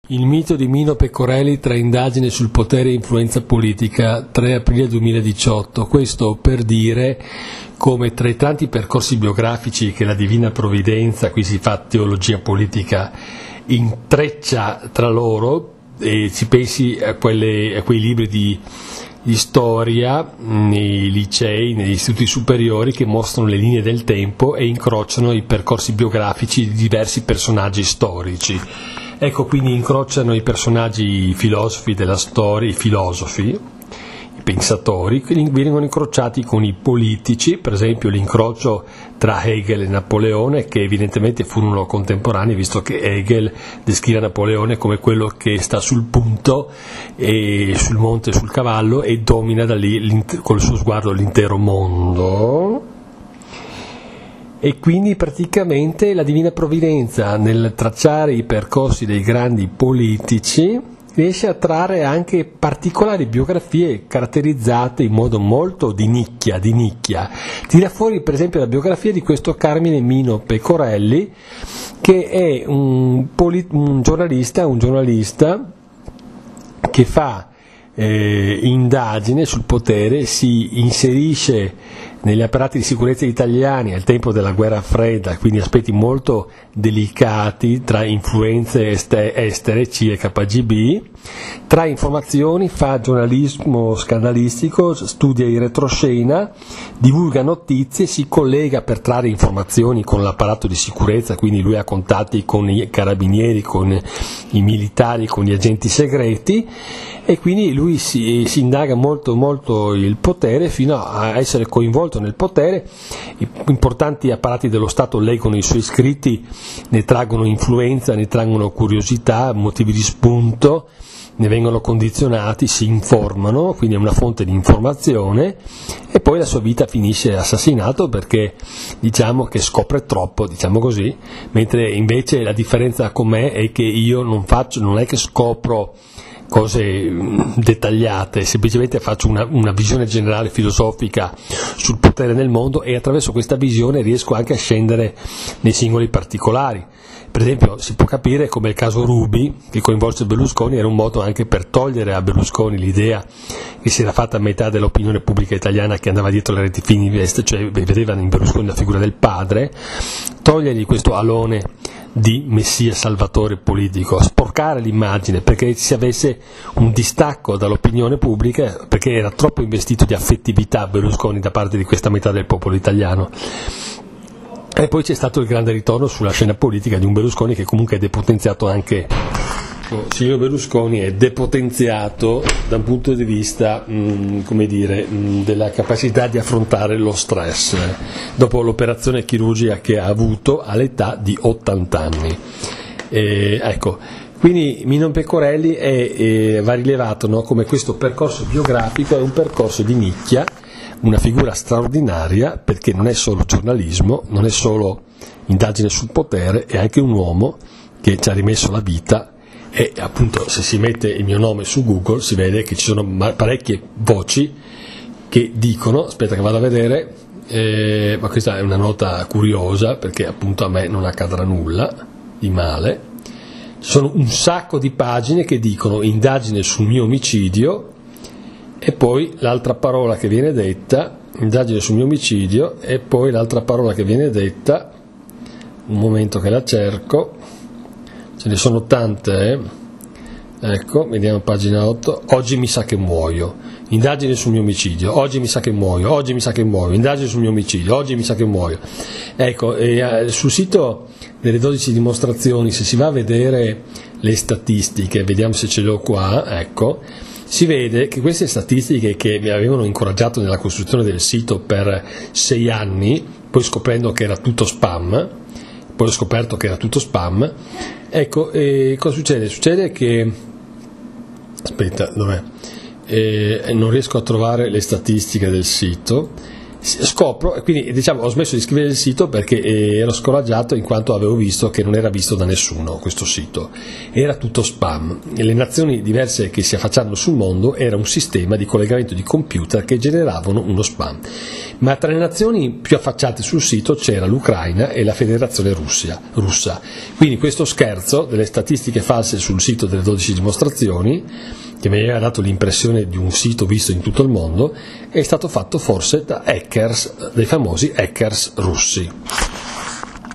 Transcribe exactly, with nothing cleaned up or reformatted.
Il mito di Mino Pecorelli tra indagine sul potere e influenza politica, tre aprile duemiladiciotto. Questo per dire come tra i tanti percorsi biografici che la Divina Provvidenza, qui si fa teologia politica, intreccia tra loro, e si pensi a, quelle, a quei libri di, di storia nei licei, negli istituti superiori, che mostrano le linee del tempo e incrociano i percorsi biografici di diversi personaggi storici. Ecco, quindi incrociano i personaggi filosofi della storia, i filosofi, i pensatori, che vengono incrociati con i politici, per esempio l'incrocio tra Hegel e Napoleone, che evidentemente furono contemporanei, visto che Hegel descrive Napoleone come quello che sta sul punto, e sul monte, sul cavallo, e domina da lì col suo sguardo l'intero mondo. E quindi praticamente la Divina Provvidenza, nel tracciare i percorsi dei grandi politici, riesce a trarre anche particolari biografie caratterizzate in modo molto di nicchia, di nicchia. Tira fuori per esempio la biografia di questo Carmine Mino Pecorelli, che è un, polit- un giornalista, un giornalista che fa eh, indagine sul potere, si inserisce negli apparati di sicurezza italiani al tempo della guerra fredda, quindi aspetti molto delicati tra influenze estere, C e K G B, tra informazioni fa giornalismo scandalistico, studia in retroscena, divulga notizie, si collega per trarre informazioni con l'apparato di sicurezza, quindi lui ha contatti con i carabinieri, con i militari, con gli agenti segreti, e quindi lui si, si indaga molto molto il potere fino a essere coinvolto nel potere. I importanti apparati dello Stato leggono i suoi scritti, ne traggono influenza, ne traggono curiosità, motivi di spunto, ne vengono condizionati, si informano, quindi è una fonte di informazione, e poi la sua vita finisce assassinato perché diciamo che scopre troppo, diciamo così, mentre invece la differenza con me è che io non faccio, non è che scopro cose dettagliate, semplicemente faccio una, una visione generale filosofica sul potere nel mondo, e attraverso questa visione riesco anche a scendere nei singoli particolari. Per esempio si può capire come il caso Ruby, che coinvolse Berlusconi, era un modo anche per togliere a Berlusconi l'idea che si era fatta a metà dell'opinione pubblica italiana, che andava dietro le reti fini veste, cioè vedevano in Berlusconi la figura del padre, togliergli questo alone di messia salvatore politico, sporcare l'immagine perché si avesse un distacco dall'opinione pubblica, perché era troppo investito di affettività Berlusconi da parte di questa metà del popolo italiano. E poi c'è stato il grande ritorno sulla scena politica di un Berlusconi che comunque è depotenziato anche. Il signor Berlusconi è depotenziato da un punto di vista mh, come dire, mh, della capacità di affrontare lo stress eh, dopo l'operazione chirurgica che ha avuto all'età di ottanta anni. E, ecco, quindi Mino Pecorelli è, è, va rilevato, no, come questo percorso biografico è un percorso di nicchia, una figura straordinaria, perché non è solo giornalismo, non è solo indagine sul potere, è anche un uomo che ci ha rimesso la vita. E appunto, se si mette il mio nome su Google si vede che ci sono parecchie voci che dicono, aspetta che vado a vedere, eh, ma questa è una nota curiosa perché appunto a me non accadrà nulla di male. Ci sono un sacco di pagine che dicono indagine sul mio omicidio, e poi l'altra parola che viene detta, indagine sul mio omicidio, e poi l'altra parola che viene detta, un momento che la cerco, ce ne sono tante, eh? Ecco, vediamo pagina otto, oggi mi sa che muoio, indagine sul mio omicidio, oggi mi sa che muoio, oggi mi sa che muoio, indagine sul mio omicidio, oggi mi sa che muoio. Ecco, e sul sito delle dodici dimostrazioni, se si va a vedere le statistiche, vediamo se ce l'ho qua, ecco, si vede che queste statistiche che mi avevano incoraggiato nella costruzione del sito per sei anni, poi scoprendo che era tutto spam, poi ho scoperto che era tutto spam, ecco, e cosa succede? Succede che, aspetta, dov'è? E non riesco a trovare le statistiche del sito. Scopro, e quindi diciamo ho smesso di scrivere il sito perché ero scoraggiato in quanto avevo visto che non era visto da nessuno questo sito, era tutto spam. Le nazioni diverse che si affacciavano sul mondo era un sistema di collegamento di computer che generavano uno spam, ma tra le nazioni più affacciate sul sito c'era l'Ucraina e la Federazione Russia, russa, quindi questo scherzo delle statistiche false sul sito delle dodici dimostrazioni, che mi aveva dato l'impressione di un sito visto in tutto il mondo, è stato fatto forse da hackers, dei famosi hackers russi.